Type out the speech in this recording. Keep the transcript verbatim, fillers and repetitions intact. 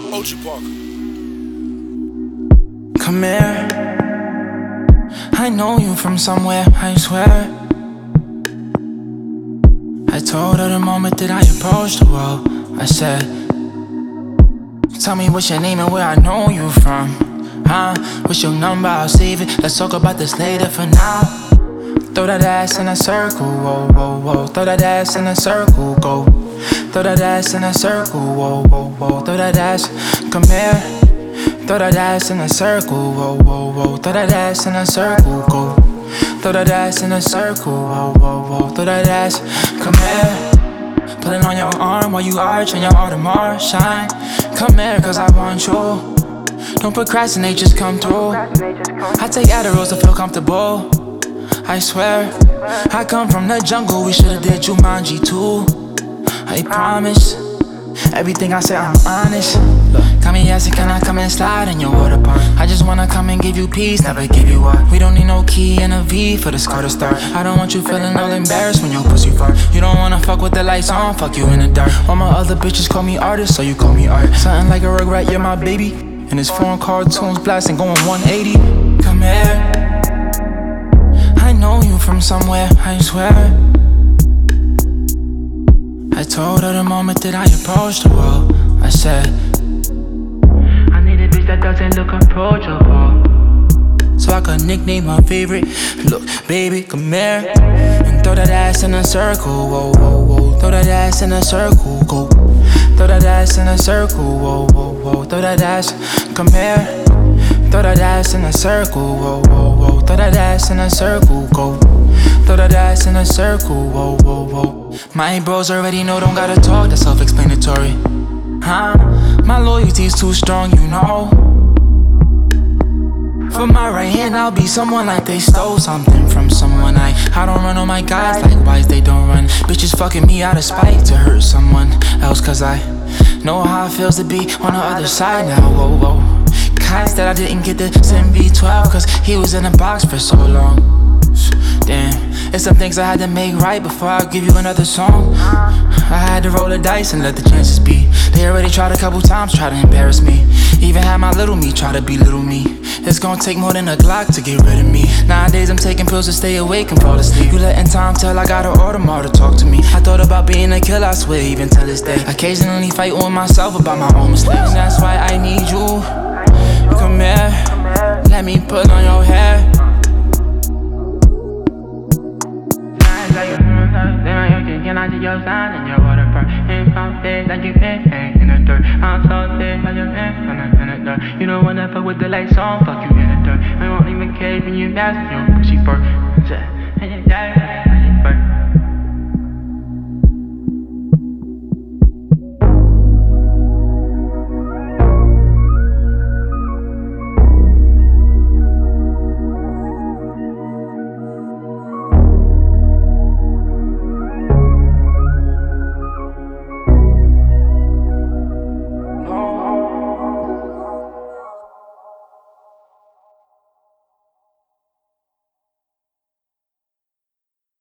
Ochi Parker. Come here. I know you from somewhere, I swear. I told her the moment that I approached the world, I said, tell me what's your name and where I know you from. Huh? What's your number? I'll save it. Let's talk about this later. For now, throw that ass in a circle, whoa, whoa, whoa. Throw that ass in a circle, go. Throw that ass in a circle, whoa, whoa, whoa. Throw that ass, come here. Throw that ass in a circle, whoa, whoa, whoa. Throw that ass in a circle, go. Throw that ass in a circle, whoa, whoa, whoa. Throw that ass, come here. Put it on your arm while you arch and your Audemars shine. Come here, cause I want you. Don't procrastinate, just come through. I take Adderalls to feel comfortable. I swear, I come from the jungle, we should've did Jumanji too. I promise, everything I say I'm honest. Got me asking, can I come and slide in your water park? I just wanna come and give you peace, never give you up. We don't need no key and a V for this car to start. I don't want you feeling all embarrassed when your pussy fart. You don't wanna fuck with the lights on, fuck you in the dark. All my other bitches call me artist, so you call me art. Something like a Rugrat, you're my baby. And his foreign cartoons blasting, going one eighty. Come here. I know you from somewhere, I swear. I told her the moment that I approached the world, I said, I need a bitch that doesn't look approachable, so I could nickname her favorite. Look, baby, come here. And throw that ass in a circle, whoa, whoa, whoa. Throw that ass in a circle, go. Throw that ass in a circle, whoa, whoa, whoa. Throw that ass, come here. Throw that ass in a circle, whoa, whoa, whoa. Throw that ass in a circle, go. Throw that ass in a circle, whoa, whoa, whoa. My bros already know, don't gotta talk, that's self-explanatory. Huh? My loyalty's too strong, you know. For my right hand, I'll be someone like they stole something from someone. I I don't run on my guys, likewise they don't run. Bitches fucking me out of spite to hurt someone else, cause I know how it feels to be on the other side now, whoa, whoa. Guys that I didn't get to send V twelve, cause he was in a box for so long. Damn, it's some things I had to make right before I give you another song. I had to roll the dice and let the chances be. They already tried a couple times, try to embarrass me. Even had my little me try to belittle me. It's gonna take more than a Glock to get rid of me. Nowadays I'm taking pills to stay awake and fall asleep. You letting time tell I got an Audemars to talk to me. I thought about being a killer, I swear, even till this day. Occasionally fight with myself about my own mistakes. And that's why I need you. Come here, let me put on your hair. Can I see your sign in your water park? Ain't found dead like you ain't in the dirt. I'm so dead like you're in the dirt. You don't wanna fuck with the lights on, fuck you in the dirt. I won't even care when you nasty, your pussy fur.